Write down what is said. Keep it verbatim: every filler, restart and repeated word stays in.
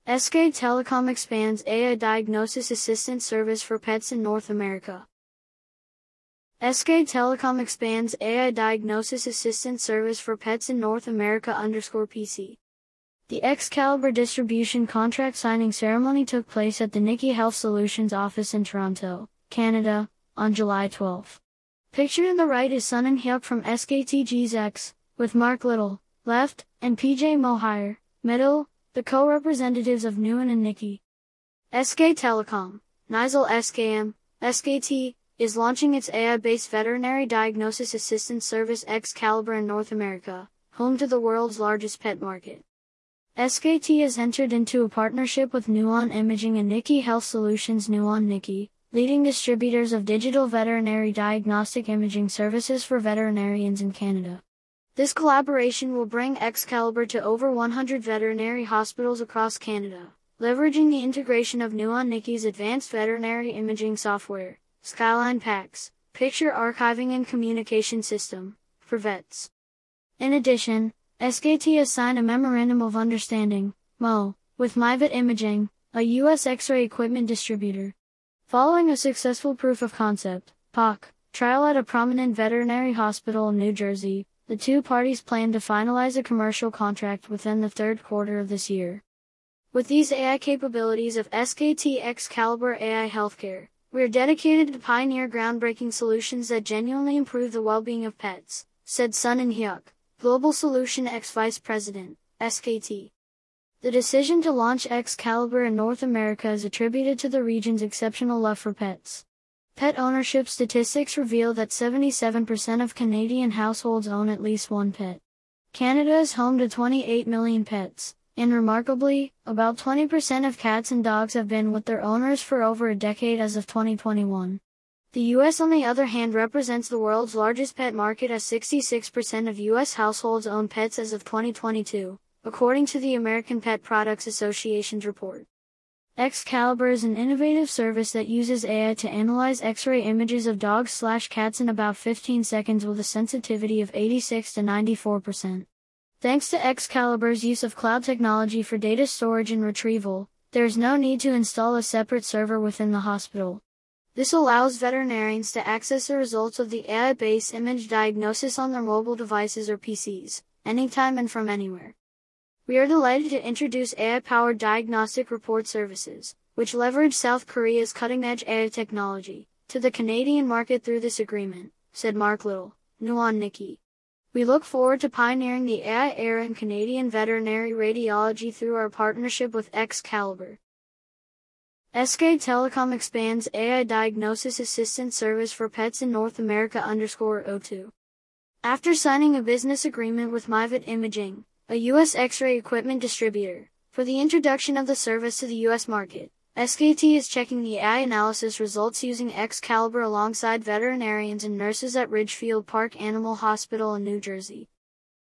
S K Telecom expands A I diagnosis assistance service for pets in North America. S K Telecom expands A I diagnosis assistance service for pets in North America underscore P C. The Excalibur distribution contract signing ceremony took place at the Nikki Health Solutions office in Toronto, Canada, on July twelfth. Pictured in the right is Sun In Hyuk from S K T G's X, with Mark Little, left, and P J Mohire, middle, the co-representatives of Nguyen and Nikki. S K Telecom, Nigel S K M, S K T, is launching its A I-based veterinary diagnosis assistance service Excalibur in North America, home to the world's largest pet market. S K T has entered into a partnership with Nuon Imaging and Nikki Health Solutions Nuon Nikki, leading distributors of digital veterinary diagnostic imaging services for veterinarians in Canada. This collaboration will bring Excalibur to over one hundred veterinary hospitals across Canada, leveraging the integration of Nuon Nikki's advanced veterinary imaging software, Skyline PACS, picture archiving and communication system, for vets. In addition, S K T has signed a Memorandum of Understanding, M O, with MyVet Imaging, a U S X-ray equipment distributor. Following a successful proof of concept, P O C, trial at a prominent veterinary hospital in New Jersey, the two parties plan to finalize a commercial contract within the third quarter of this year. With these A I capabilities of S K T Excalibur A I Healthcare, we are dedicated to pioneer groundbreaking solutions that genuinely improve the well-being of pets, said Sun In Hyuk, Global Solution Ex-Vice President, S K T. The decision to launch Excalibur in North America is attributed to the region's exceptional love for pets. Pet ownership statistics reveal that seventy-seven percent of Canadian households own at least one pet. Canada is home to twenty-eight million pets, and remarkably, about twenty percent of cats and dogs have been with their owners for over a decade as of twenty twenty-one. The U S on the other hand represents the world's largest pet market as sixty-six percent of U S households own pets as of twenty twenty-two, according to the American Pet Products Association's report. Excalibur is an innovative service that uses A I to analyze X-ray images of dogs slash cats in about fifteen seconds with a sensitivity of eighty-six to ninety-four percent. Thanks to Excalibur's use of cloud technology for data storage and retrieval, there is no need to install a separate server within the hospital. This allows veterinarians to access the results of the A I-based image diagnosis on their mobile devices or P Cs, anytime and from anywhere. We are delighted to introduce A I-powered diagnostic report services, which leverage South Korea's cutting-edge A I technology, to the Canadian market through this agreement, said Mark Little, Nuon Nikki. We look forward to pioneering the A I era in Canadian veterinary radiology through our partnership with Excalibur. S K Telecom expands A I diagnosis assistance service for pets in North America underscore O two. After signing a business agreement with MyVet Imaging, a U S X-ray equipment distributor, for the introduction of the service to the U S market, S K T is checking the A I analysis results using Excalibur alongside veterinarians and nurses at Ridgefield Park Animal Hospital in New Jersey.